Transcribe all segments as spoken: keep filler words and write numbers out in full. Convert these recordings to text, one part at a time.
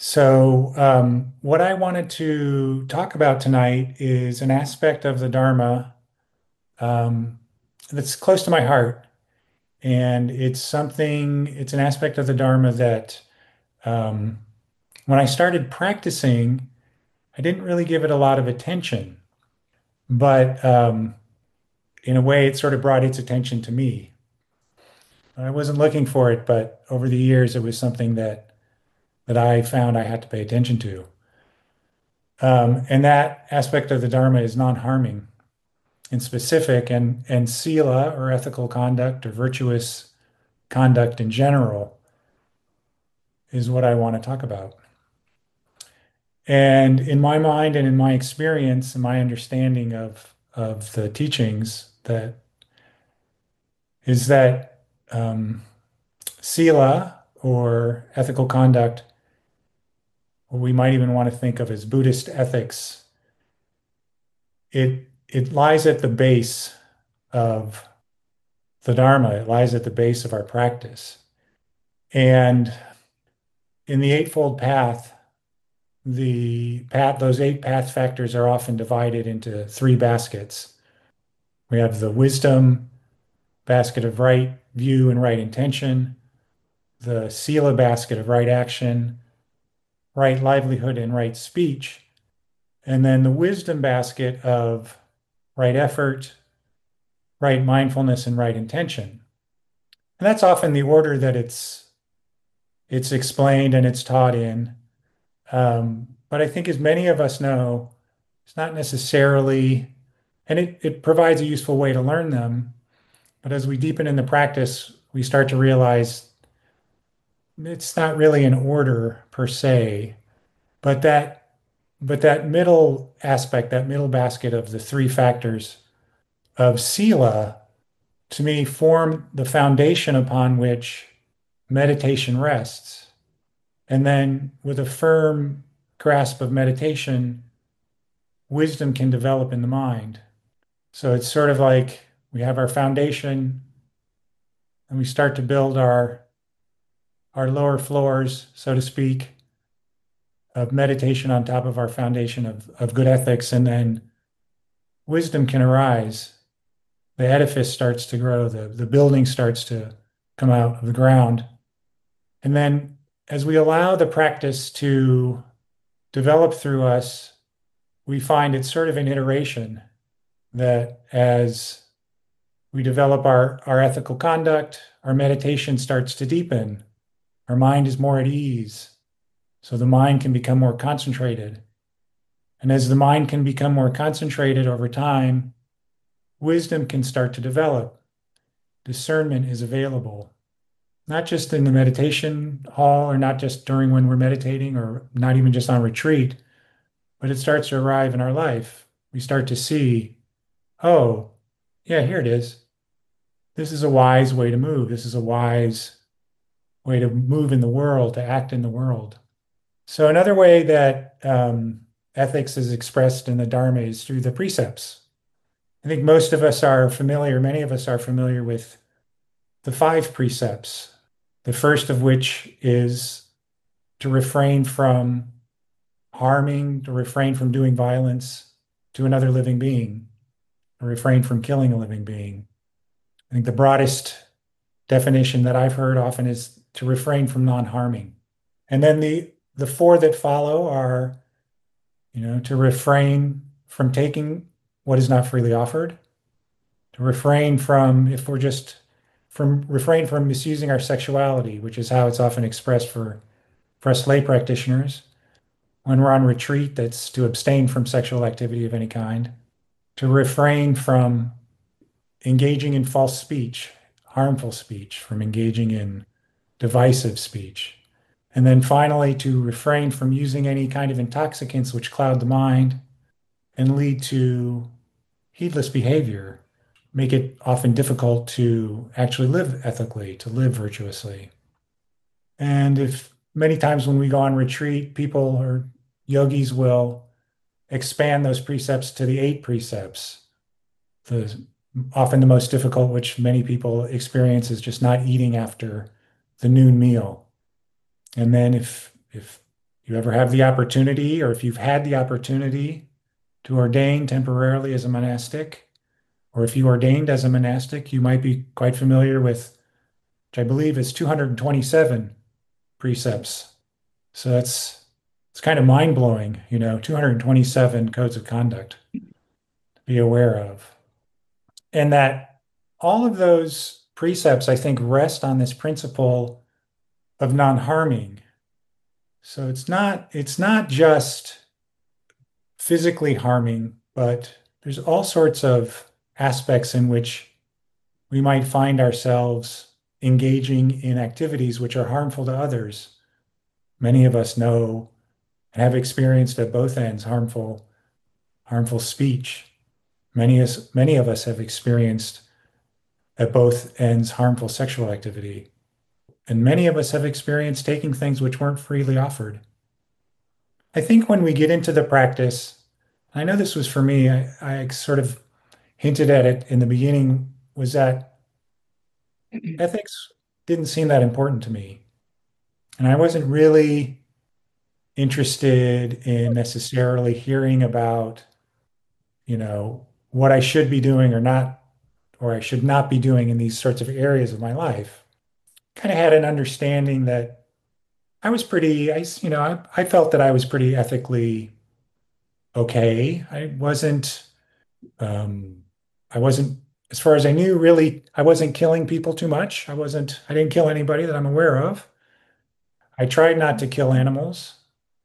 So, um, what I wanted to talk about tonight is an aspect of the Dharma um, that's close to my heart. And it's something, it's an aspect of the Dharma that um, when I started practicing, I didn't really give it a lot of attention. But um, in a way, it sort of brought its attention to me. I wasn't looking for it, but over the years, it was something that, that I found I had to pay attention to. Um, and that aspect of the Dharma is non-harming in specific, and and sila or ethical conduct or virtuous conduct in general is what I want to talk about. And in my mind and in my experience and my understanding of of the teachings, that is that um, sila or ethical conduct, or we might even want to think of as Buddhist ethics, it it lies at the base of the Dharma. It lies at the base of our practice. And in the Eightfold Path, the path, those eight path factors are often divided into three baskets. We have the wisdom basket of right view and right intention, the sila basket of right action, right livelihood, and right speech, and then the wisdom basket of right effort, right mindfulness, and right intention. And that's often the order that it's it's explained and it's taught in. Um, but I think as many of us know, it's not necessarily, and it, it provides a useful way to learn them. But as we deepen in the practice, we start to realize it's not really an order per se, but that but that middle aspect, that middle basket of the three factors of sila, to me, form the foundation upon which meditation rests. And then with a firm grasp of meditation, wisdom can develop in the mind. So it's sort of like we have our foundation and we start to build our our lower floors, so to speak, of meditation on top of our foundation of, of good ethics, and then wisdom can arise. The edifice starts to grow, the, the building starts to come out of the ground. And then as we allow the practice to develop through us, we find it's sort of an iteration that as we develop our, our ethical conduct, our meditation starts to deepen. Our mind is more at ease. So the mind can become more concentrated. And as the mind can become more concentrated over time, wisdom can start to develop. Discernment is available, not just in the meditation hall or not just during when we're meditating or not even just on retreat, but it starts to arrive in our life. We start to see, oh, yeah, here it is. This is a wise way to move. This is a wise way to move in the world, to act in the world. So another way that um, ethics is expressed in the Dharma is through the precepts. I think most of us are familiar, many of us are familiar with the five precepts, the first of which is to refrain from harming, to refrain from doing violence to another living being, to refrain from killing a living being. I think the broadest definition that I've heard often is to refrain from non-harming. And then the the four that follow are, you know, to refrain from taking what is not freely offered, to refrain from, if we're just from refrain from misusing our sexuality, which is how it's often expressed for, for us lay practitioners. When we're on retreat, that's to abstain from sexual activity of any kind, to refrain from engaging in false speech, harmful speech, from engaging in divisive speech. And then finally, to refrain from using any kind of intoxicants which cloud the mind and lead to heedless behavior, make it often difficult to actually live ethically, to live virtuously. And if many times when we go on retreat, people or yogis will expand those precepts to the eight precepts, the often the most difficult, which many people experience, is just not eating after the noon meal. And then if if you ever have the opportunity, or if you've had the opportunity to ordain temporarily as a monastic, or if you ordained as a monastic, you might be quite familiar with, which I believe is two hundred twenty-seven precepts. So that's it's kind of mind-blowing, you know, two hundred twenty-seven codes of conduct to be aware of. And that all of those precepts, I think, rest on this principle of non-harming. So it's not it's not just physically harming, but there's all sorts of aspects in which we might find ourselves engaging in activities which are harmful to others. Many of us know and have experienced at both ends harmful harmful speech. Many us, many of us have experienced at both ends harmful sexual activity. And many of us have experienced taking things which weren't freely offered. I think when we get into the practice, I know this was for me, I, I sort of hinted at it in the beginning, was that ethics didn't seem that important to me. And I wasn't really interested in necessarily hearing about, you know, what I should be doing or not, or I should not be doing in these sorts of areas of my life. Kind of had an understanding that I was pretty, I, you know, I, I felt that I was pretty ethically okay. I wasn't, um, I wasn't, as far as I knew, really, I wasn't killing people too much. I wasn't, I didn't kill anybody that I'm aware of. I tried not to kill animals.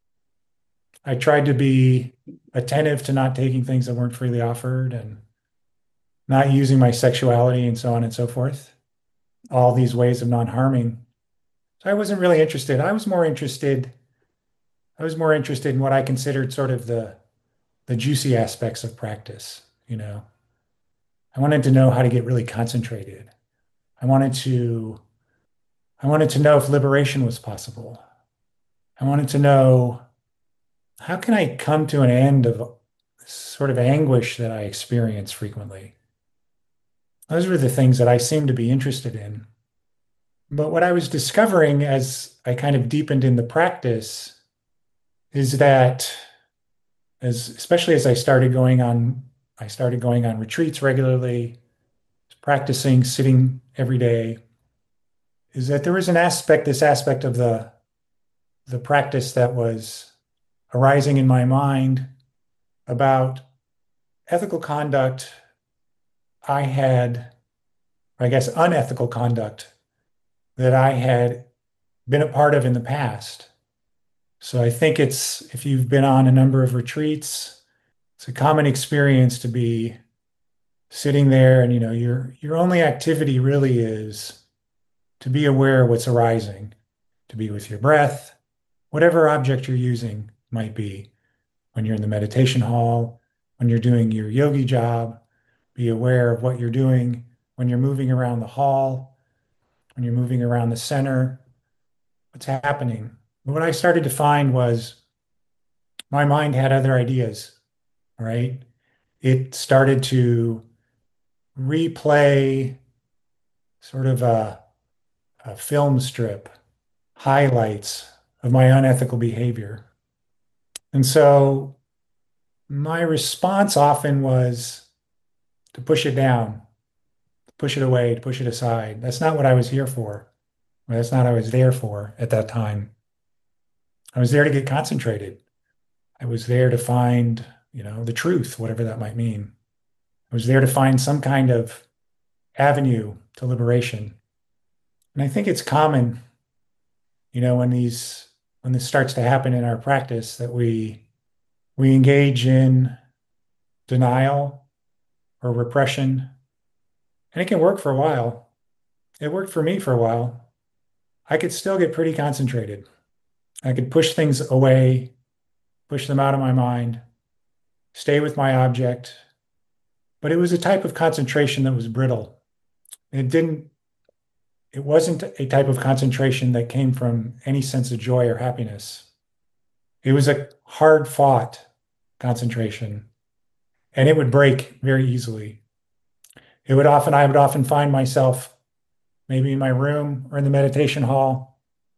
I tried to be attentive to not taking things that weren't freely offered and not using my sexuality and so on and so forth. All these ways of non-harming. So I wasn't really interested. I was more interested, I was more interested in what I considered sort of the the juicy aspects of practice, you know. I wanted to know how to get really concentrated. I wanted to I wanted to know if liberation was possible. I wanted to know how can I come to an end of sort of anguish that I experience frequently. Those were the things that I seemed to be interested in. But what I was discovering as I kind of deepened in the practice is that as especially as I started going on I started going on retreats regularly, practicing sitting every day, is that there was an aspect, this aspect of the the practice that was arising in my mind about ethical conduct I had, I guess, unethical conduct that I had been a part of in the past. So I think it's, if you've been on a number of retreats, it's a common experience to be sitting there and, you know, your your only activity really is to be aware of what's arising, to be with your breath, whatever object you're using might be. When you're in the meditation hall, when you're doing your yogi job, be aware of what you're doing when you're moving around the hall, when you're moving around the center, what's happening. What I started to find was my mind had other ideas, right? It started to replay sort of a, a film strip, highlights of my unethical behavior. And so my response often was to push it down, to push it away, to push it aside. That's not what I was here for. That's not what I was there for at that time. I was there to get concentrated. I was there to find, you know, the truth, whatever that might mean. I was there to find some kind of avenue to liberation. And I think it's common, you know, when these when this starts to happen in our practice that we we engage in denial or repression. And it can work for a while. It worked for me for a while. I could still get pretty concentrated. I could push things away, push them out of my mind, stay with my object. But it was a type of concentration that was brittle. It didn't, it wasn't a type of concentration that came from any sense of joy or happiness. It was a hard fought concentration, and it would break very easily. It would often, I would often find myself maybe in my room or in the meditation hall,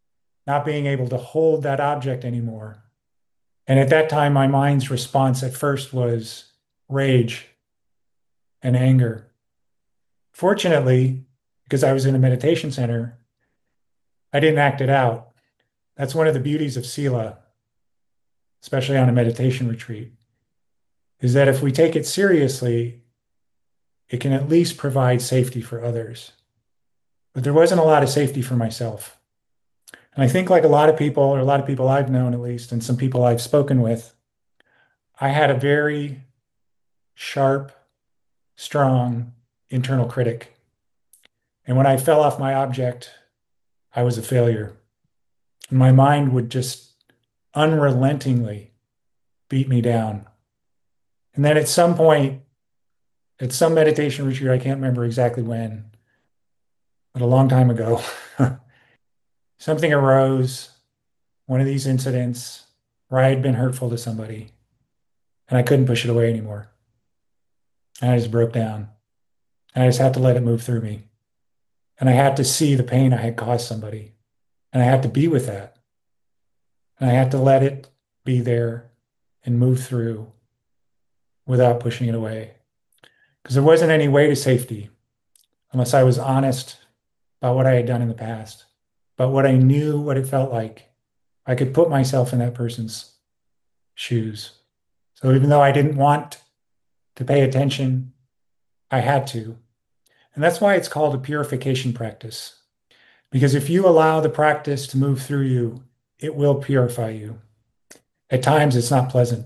not being able to hold that object anymore. And at that time, my mind's response at first was rage and anger. Fortunately, because I was in a meditation center, I didn't act it out. That's one of the beauties of Sila, especially on a meditation retreat, is that if we take it seriously, it can at least provide safety for others. But there wasn't a lot of safety for myself. And I think, like a lot of people, or a lot of people I've known at least, and some people I've spoken with, I had a very sharp, strong internal critic. And when I fell off my object, I was a failure. And my mind would just unrelentingly beat me down. And then at some point, at some meditation retreat, I can't remember exactly when, but a long time ago, something arose, one of these incidents where I had been hurtful to somebody, and I couldn't push it away anymore. And I just broke down. And I just had to let it move through me. And I had to see the pain I had caused somebody. And I had to be with that. And I had to let it be there and move through without pushing it away. Because there wasn't any way to safety unless I was honest about what I had done in the past, about what I knew, what it felt like. I could put myself in that person's shoes. So even though I didn't want to pay attention, I had to. And that's why it's called a purification practice. Because if you allow the practice to move through you, it will purify you. At times, it's not pleasant,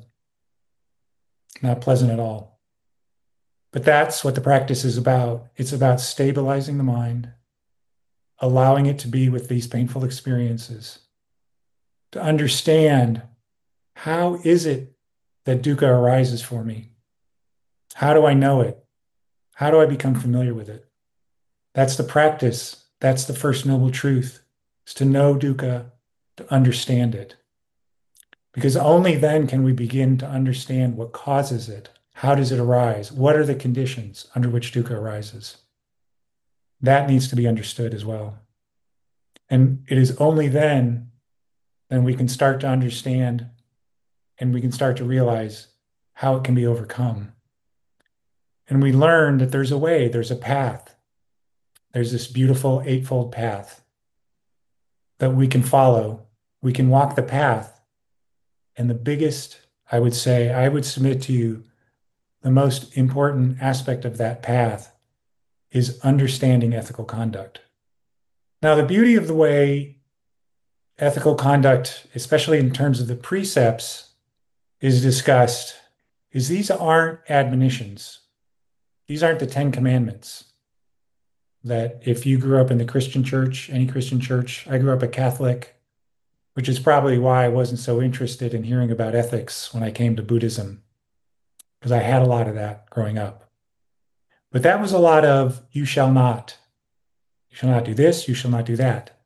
not pleasant at all. But that's what the practice is about. It's about stabilizing the mind, allowing it to be with these painful experiences, to understand how is it that dukkha arises for me? How do I know it? How do I become familiar with it? That's the practice. That's the first noble truth, is to know dukkha, to understand it. Because only then can we begin to understand what causes it. How does it arise? What are the conditions under which dukkha arises? That needs to be understood as well. And it is only then then we can start to understand and we can start to realize how it can be overcome. And we learn that there's a way, there's a path. There's this beautiful eightfold path that we can follow. We can walk the path. And the biggest, I would say, I would submit to you, the most important aspect of that path is understanding ethical conduct. Now, the beauty of the way ethical conduct, especially in terms of the precepts, is discussed is these aren't admonitions. These aren't the Ten Commandments. That if you grew up in the Christian church, any Christian church, I grew up a Catholic, which is probably why I wasn't so interested in hearing about ethics when I came to Buddhism, because I had a lot of that growing up. But that was a lot of you shall not. You shall not do this, you shall not do that.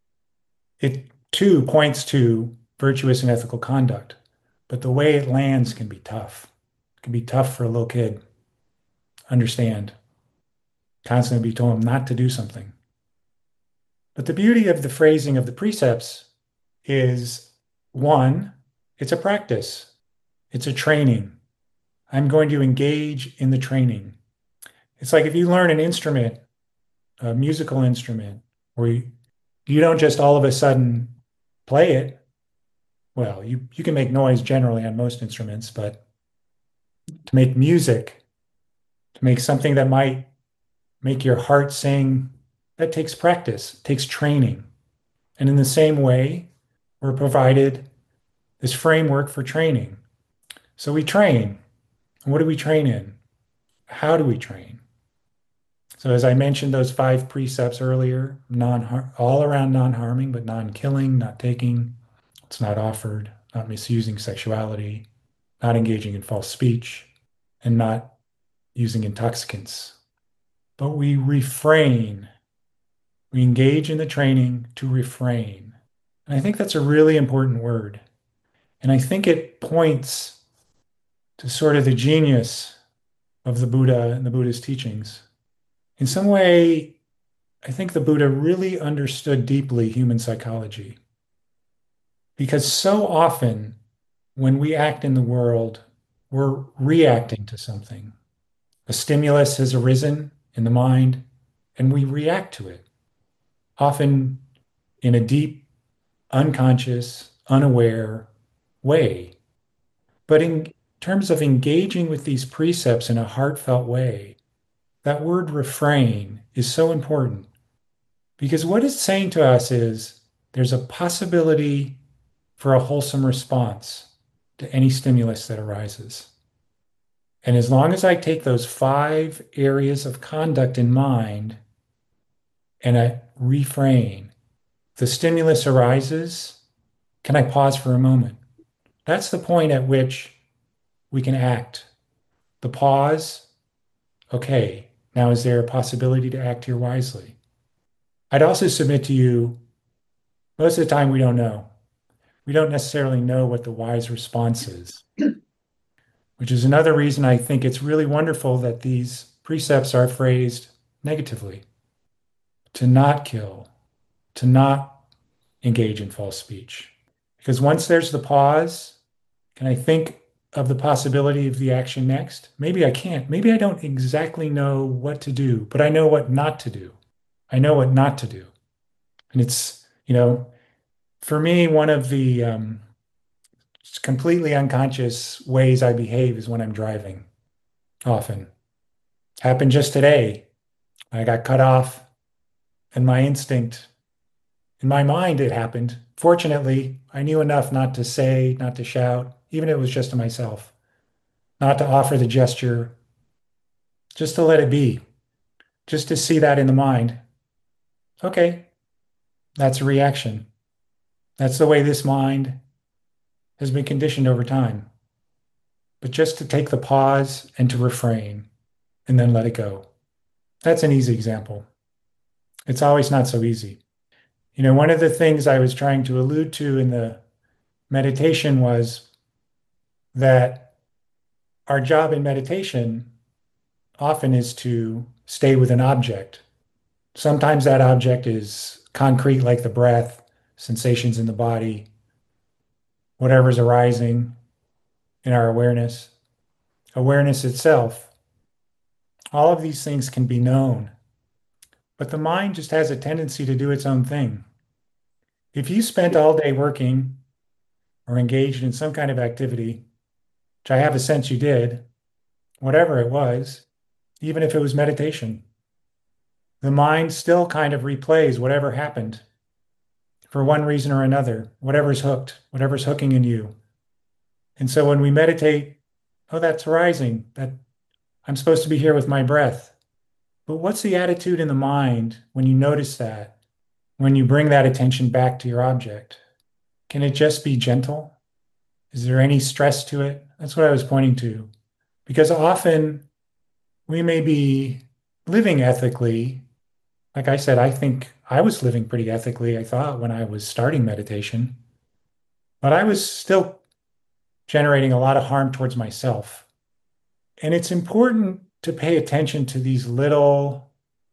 It too points to virtuous and ethical conduct, but the way it lands can be tough. It can be tough for a little kid. Understand. Constantly be told not to do something. But the beauty of the phrasing of the precepts is, one, it's a practice. It's a training. I'm going to engage in the training. It's like if you learn an instrument, a musical instrument, where you, you don't just all of a sudden play it. Well, you, you can make noise generally on most instruments, but to make music, to make something that might make your heart sing, that takes practice, takes training. And in the same way, we're provided this framework for training. So we train. And what do we train in? How do we train? So as I mentioned, those five precepts earlier, non all around non-harming, but non-killing, not taking, it's not offered, not misusing sexuality, not engaging in false speech, and not using intoxicants. But we refrain. We engage in the training to refrain. And I think that's a really important word. And I think it points to sort of the genius of the Buddha and the Buddha's teachings. In some way, I think the Buddha really understood deeply human psychology. Because so often when we act in the world, we're reacting to something. A stimulus has arisen in the mind, and we react to it, often in a deep, unconscious, unaware way. But in terms of engaging with these precepts in a heartfelt way, that word refrain is so important because what it's saying to us is there's a possibility for a wholesome response to any stimulus that arises. And as long as I take those five areas of conduct in mind and I refrain, the stimulus arises, can I pause for a moment? That's the point at which we can act. The pause, okay, now is there a possibility to act here wisely? I'd also submit to you, most of the time we don't know. We don't necessarily know what the wise response is, which is another reason I think it's really wonderful that these precepts are phrased negatively, to not kill, to not engage in false speech. Because once there's the pause, can I think of the possibility of the action next? Maybe I can't. Maybe I don't exactly know what to do, but I know what not to do. I know what not to do. And it's, you know, for me, one of the um, completely unconscious ways I behave is when I'm driving, often. Happened just today. I got cut off, and my instinct, in my mind, it happened. Fortunately, I knew enough not to say, not to shout, even if it was just to myself, not to offer the gesture, just to let it be, just to see that in the mind. Okay, that's a reaction. That's the way this mind has been conditioned over time. But just to take the pause and to refrain and then let it go. That's an easy example. It's always not so easy. You know, one of the things I was trying to allude to in the meditation was that our job in meditation often is to stay with an object. Sometimes that object is concrete, like the breath, sensations in the body, whatever's arising in our awareness, awareness itself. All of these things can be known, but the mind just has a tendency to do its own thing. If you spent all day working or engaged in some kind of activity, which I have a sense you did, whatever it was, even if it was meditation, the mind still kind of replays whatever happened for one reason or another, whatever's hooked, whatever's hooking in you. And so when we meditate, oh, that's arising, that I'm supposed to be here with my breath. But what's the attitude in the mind when you notice that, when you bring that attention back to your object? Can it just be gentle? Is there any stress to it? That's what I was pointing to. Because often we may be living ethically. Like I said, I think I was living pretty ethically, I thought, when I was starting meditation, but I was still generating a lot of harm towards myself. And it's important to pay attention to these little,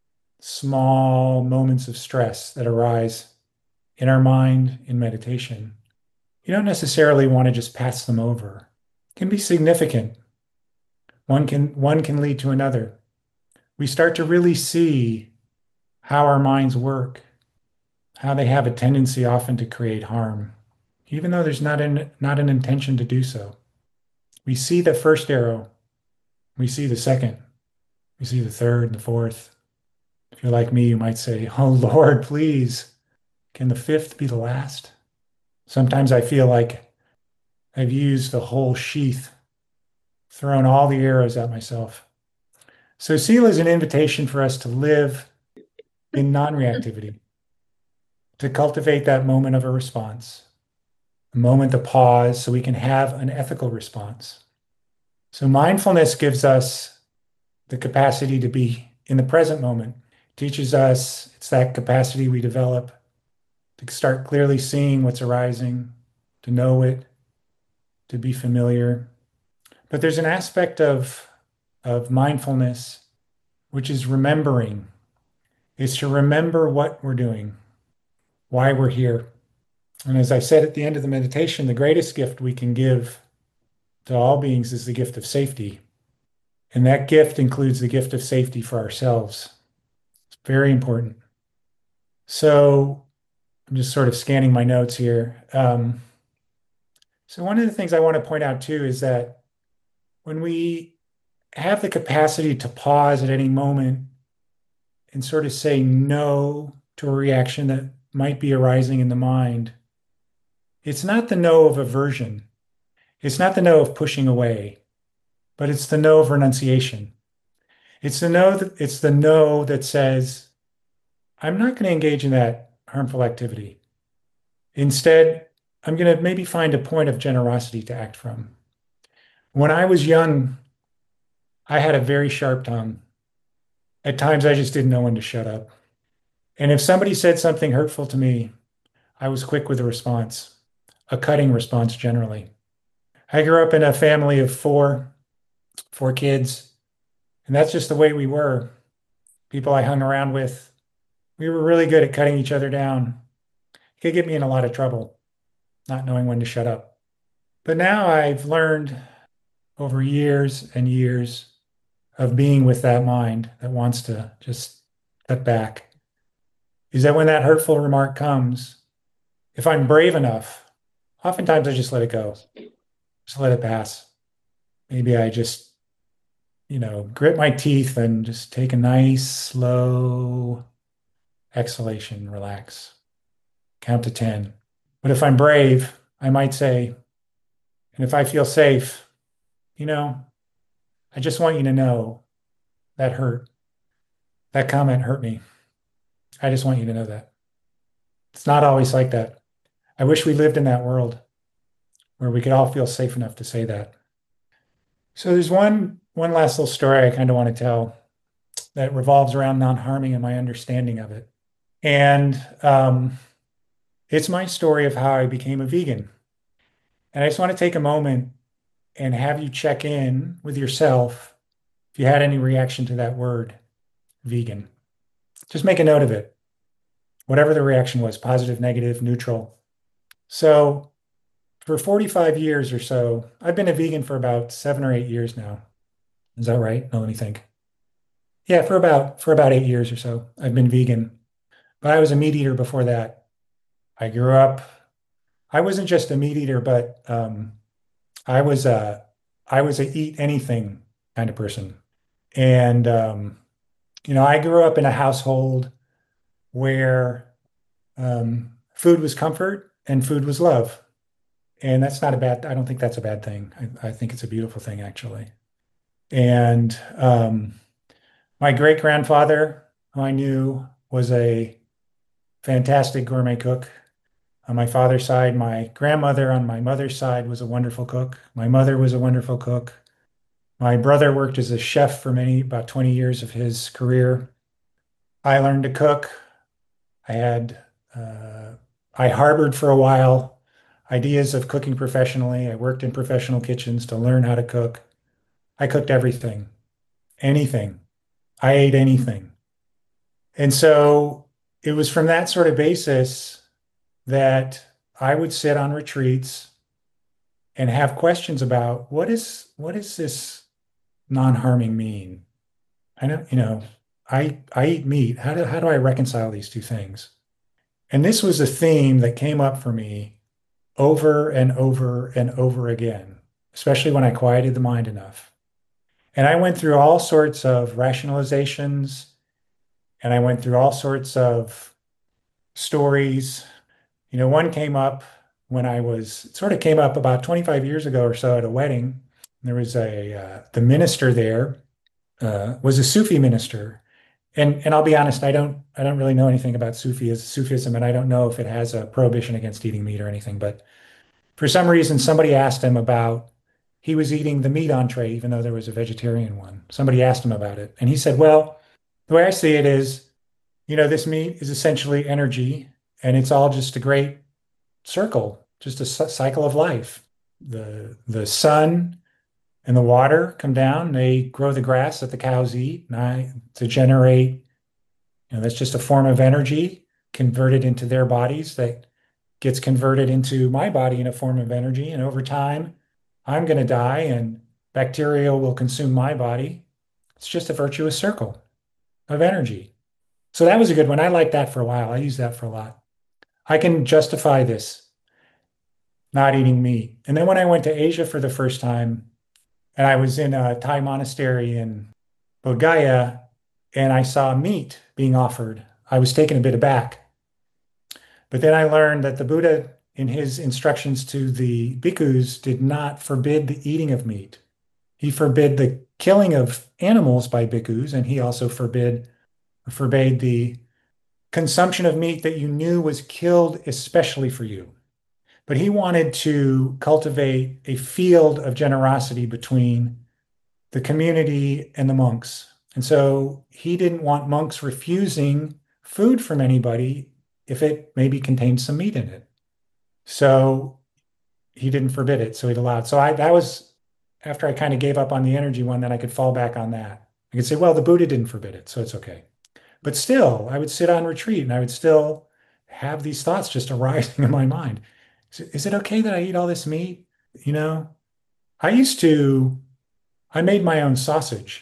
small moments of stress that arise in our mind in meditation. You don't necessarily want to just pass them over. It can be significant. One can one can lead to another. We start to really see how our minds work, how they have a tendency often to create harm, even though there's not an not an intention to do so. We see the first arrow, we see the second, we see the third and the fourth. If you're like me, you might say, "Oh Lord, please, can the fifth be the last?" Sometimes I feel like I've used the whole sheath, thrown all the arrows at myself. So Sila is an invitation for us to live in non-reactivity, to cultivate that moment of a response, a moment to pause so we can have an ethical response. So mindfulness gives us the capacity to be in the present moment, teaches us it's that capacity we develop to start clearly seeing what's arising, to know it, to be familiar. But there's an aspect of, of mindfulness which is remembering, is to remember what we're doing, why we're here. And as I said at the end of the meditation, the greatest gift we can give to all beings is the gift of safety. And that gift includes the gift of safety for ourselves. It's very important. So I'm just sort of scanning my notes here. Um, so one of the things I want to point out too is that when we have the capacity to pause at any moment and sort of say no to a reaction that might be arising in the mind, it's not the no of aversion. It's not the no of pushing away, but it's the no of renunciation. It's the no that it's the no that says, I'm not going to engage in that harmful activity. Instead, I'm going to maybe find a point of generosity to act from. When I was young, I had a very sharp tongue. At times, I just didn't know when to shut up. And if somebody said something hurtful to me, I was quick with a response, a cutting response generally. I grew up in a family of four, four kids, and that's just the way we were. People I hung around with, we were really good at cutting each other down. It could get me in a lot of trouble, not knowing when to shut up. But now I've learned over years and years of being with that mind that wants to just cut back, is that when that hurtful remark comes, if I'm brave enough, oftentimes I just let it go, just let it pass. Maybe I just, you know, grit my teeth and just take a nice, slow exhalation, relax, count to ten. But if I'm brave, I might say, and if I feel safe, you know, I just want you to know that hurt. That comment hurt me. I just want you to know that. It's not always like that. I wish we lived in that world where we could all feel safe enough to say that. So there's one one last little story I kind of want to tell that revolves around non-harming and my understanding of it. And um, it's my story of how I became a vegan. And I just want to take a moment and have you check in with yourself if you had any reaction to that word, vegan. Just make a note of it, whatever the reaction was, positive, negative, neutral. So for forty-five years or so, I've been a vegan for about seven or eight years now. Is that right? No, let me think. Yeah, for about for about eight years or so, I've been vegan. But I was a meat eater before that. I grew up. I wasn't just a meat eater, but um, I was a I was a eat anything kind of person. And um, you know, I grew up in a household where um, food was comfort and food was love. And that's not a bad, I don't think that's a bad thing. I, I think it's a beautiful thing, actually. And um, my great grandfather, who I knew was a fantastic gourmet cook on my father's side. My grandmother on my mother's side was a wonderful cook. My mother was a wonderful cook. My brother worked as a chef for many, about twenty years of his career. I learned to cook. I had, uh, I harbored for a while ideas of cooking professionally. I worked in professional kitchens to learn how to cook. I cooked everything, anything. I ate anything. And so it was from that sort of basis that I would sit on retreats and have questions about what is what does this non-harming mean? I know, you know, I I eat meat. How do how do I reconcile these two things? And this was a theme that came up for me over and over and over again, especially when I quieted the mind enough. And I went through all sorts of rationalizations and I went through all sorts of stories. You know, one came up when I was, it sort of came up about twenty-five years ago or so at a wedding. There was a, uh, the minister there uh, was a Sufi minister. And, and I'll be honest, I don't, I don't really know anything about Sufis, Sufism, and I don't know if it has a prohibition against eating meat or anything. But for some reason, somebody asked him about, he was eating the meat entree, even though there was a vegetarian one. Somebody asked him about it. And he said, well, the way I see it is, you know, this meat is essentially energy, and it's all just a great circle, just a cycle of life. The the sun and the water come down, they grow the grass that the cows eat, and I, to generate, you know, that's just a form of energy converted into their bodies that gets converted into my body in a form of energy. And over time, I'm going to die and bacteria will consume my body. It's just a virtuous circle of energy. So that was a good one. I liked that for a while. I used that for a lot. I can justify this, not eating meat. And then when I went to Asia for the first time, and I was in a Thai monastery in Bodh Gaya, and I saw meat being offered, I was taken a bit aback. But then I learned that the Buddha, in his instructions to the bhikkhus, did not forbid the eating of meat. He forbid the killing of animals by bhikkhus, and he also forbid forbade the consumption of meat that you knew was killed especially for you. But he wanted to cultivate a field of generosity between the community and the monks. And so he didn't want monks refusing food from anybody if it maybe contained some meat in it. So he didn't forbid it. So he allowed. So I that was after I kind of gave up on the energy one, then I could fall back on that. I could say, well, the Buddha didn't forbid it, so it's okay. But still, I would sit on retreat and I would still have these thoughts just arising in my mind. Is it, is it okay that I eat all this meat? You know, I used to, I made my own sausage.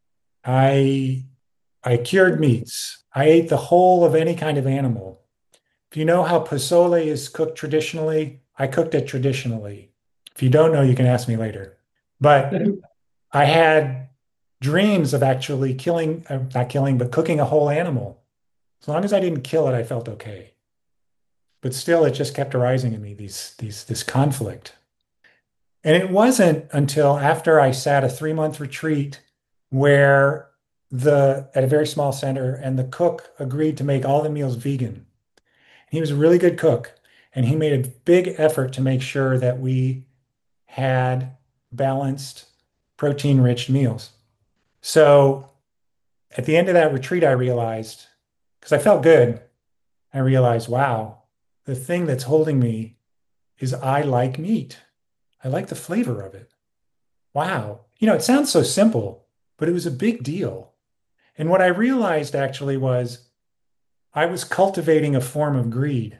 I I cured meats. I ate the whole of any kind of animal. If you know how pozole is cooked traditionally, I cooked it traditionally. If you don't know, you can ask me later. But I had dreams of actually killing, uh, not killing, but cooking a whole animal. As long as I didn't kill it, I felt okay. But still, it just kept arising in me, these, these, this conflict. And it wasn't until after I sat a three month retreat where the, at a very small center, and the cook agreed to make all the meals vegan. He was a really good cook, and he made a big effort to make sure that we had balanced, protein-rich meals. So at the end of that retreat, I realized, because I felt good, I realized, wow, the thing that's holding me is I like meat. I like the flavor of it. Wow. You know, it sounds so simple, but it was a big deal. And what I realized actually was I was cultivating a form of greed.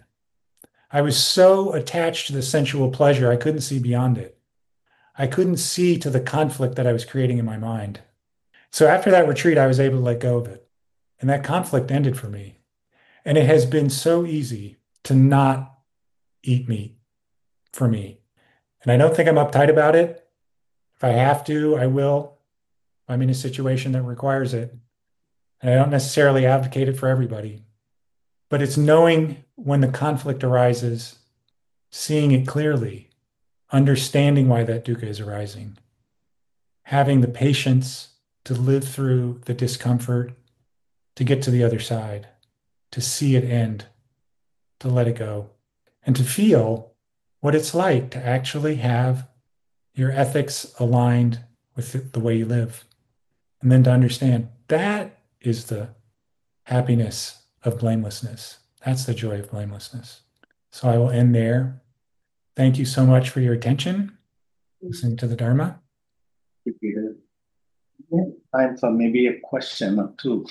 I was so attached to the sensual pleasure, I couldn't see beyond it. I couldn't see to the conflict that I was creating in my mind. So after that retreat, I was able to let go of it. And that conflict ended for me. And it has been so easy to not eat meat for me. And I don't think I'm uptight about it. If I have to, I will. I'm in a situation that requires it. And I don't necessarily advocate it for everybody. But it's knowing when the conflict arises, seeing it clearly, understanding why that dukkha is arising, having the patience to live through the discomfort, to get to the other side, to see it end, to let it go, and to feel what it's like to actually have your ethics aligned with the way you live. And then to understand that is the happiness of blamelessness. That's the joy of blamelessness. So I will end there. Thank you so much for your attention, listening to the Dharma. Thank you, Peter. Yeah, time for maybe a question or two.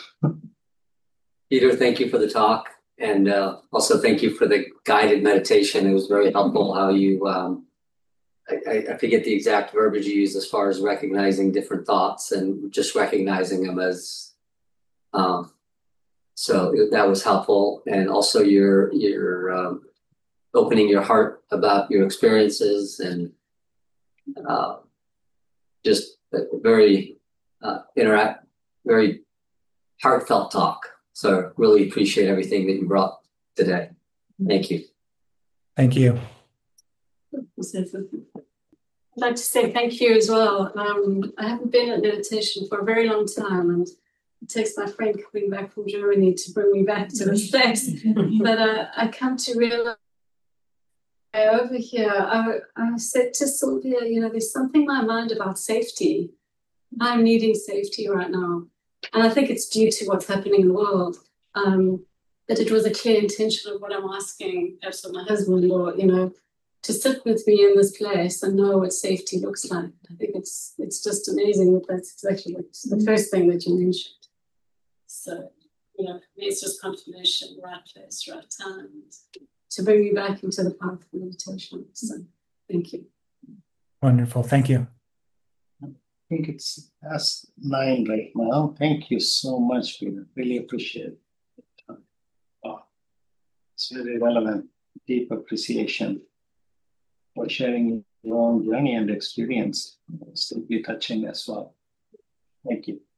Peter, thank you for the talk. And uh, also thank you for the guided meditation. It was very helpful how you, um, I, I forget the exact verbiage you used as far as recognizing different thoughts and just recognizing them as, um, so that was helpful. And also your, your um, opening your heart about your experiences and uh, just very uh, interact, very heartfelt talk. So really appreciate everything that you brought today. Thank you. Thank you. I'd like to say thank you as well. Um, I haven't been at meditation for a very long time, and it takes my friend coming back from Germany to bring me back to this place. But uh, I come to realize over here, I, I said to Sylvia, you know, there's something in my mind about safety. I'm needing safety right now. And I think it's due to what's happening in the world. Um, that it was a clear intention of what I'm asking, perhaps of my husband, or, you know, to sit with me in this place and know what safety looks like. I think it's it's just amazing that that's exactly what, the first thing that you mentioned. So, you know, for me, it's just confirmation, right place, right time. to bring me back into the path of meditation. So thank you. Wonderful. Thank you. I think it's past nine right now. Thank you so much, Peter. Really appreciate it. Oh, it's very relevant, deep appreciation for sharing your own journey and experience. It'll still be touching as well. Thank you.